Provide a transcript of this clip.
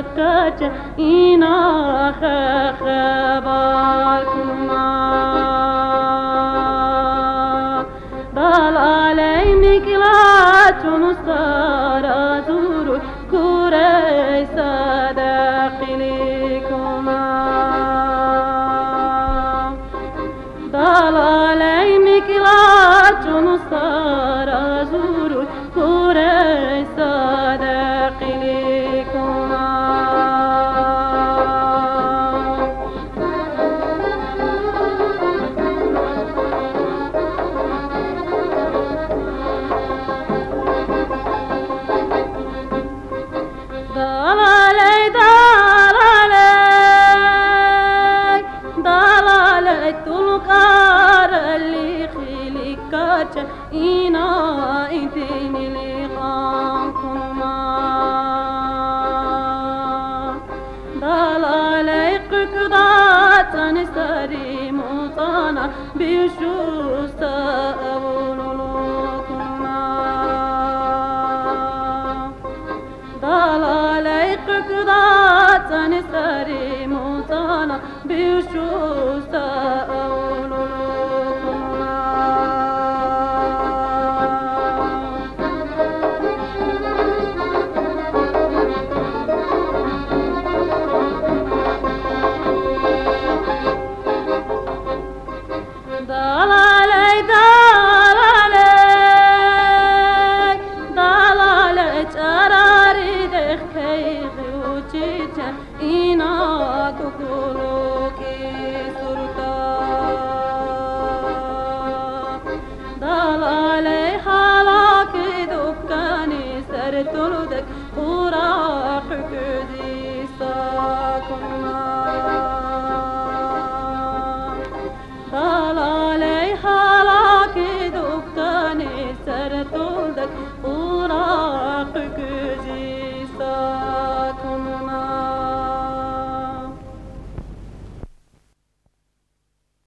kaca ina khabarkuma dalalay miklatun sara zuru kuraysa daqilikuma dalalay miklatun sara zuru kuraysa daqilikuma dalalay dalalay dalalay tulqar اللي خلقك إنا إنتني لقاكما dalalay قدات نسري مطانا بشوستا أولوكما dalalay قدات نسري مطانا بشوستا أولوكما dalalay dalalay dalalay charari dekhey uchicha ina kukuloki surta dalalay halaki dukkani sartul dak